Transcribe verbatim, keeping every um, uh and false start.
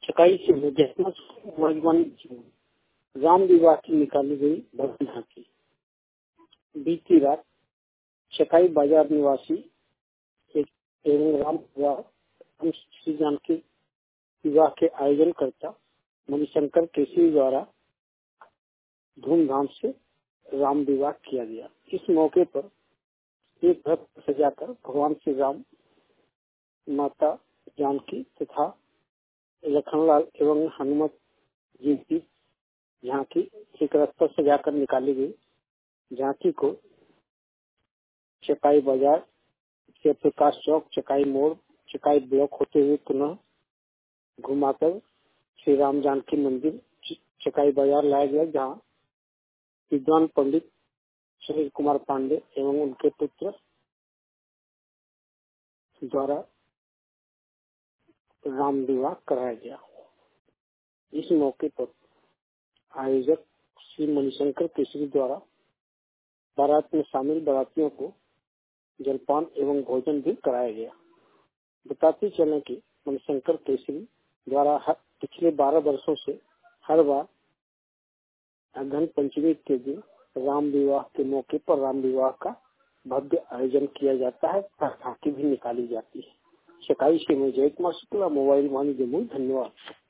चकाई से मुजफ्फरपुर राम विवाह की निकाली गई भव्य झांकी। बीती रात चकाई बाजार निवासी एक एवं राम विवाह श्री जानकी विवाह के आयोजन करता मणिशंकर केसरी द्वारा धूमधाम से राम विवाह किया गया। इस मौके पर एक रथ सजाकर भगवान श्री राम, माता जानकी तथा लखनलाल एवं हनुमत जी की झांकी एक रथ पर सजाकर निकाली गई। झांकी को चकाई बाजार से प्रकाश चौक, चकाई मोड़, चकाई ब्लॉक होते हुए पुनः घुमाकर श्री राम जानकी मंदिर चकाई बाजार लाया गया, जहाँ विद्वान पंडित सुनील कुमार पांडे एवं उनके पुत्र द्वारा राम विवाह कराया गया। इस मौके पर आयोजक श्री मणिशंकर केसरी द्वारा बारात में शामिल बारातियों को जलपान एवं भोजन भी कराया गया। बताते चलें कि मणिशंकर केसरी द्वारा पिछले बारह वर्षों से हर बार अघन पंचमी के दिन राम विवाह के मौके पर राम विवाह का भव्य आयोजन किया जाता है, झांकी भी निकाली जाती है। चकाई से मैं जय कुमार शुक्ला, मोबाइल वाणी जमुई। धन्यवाद।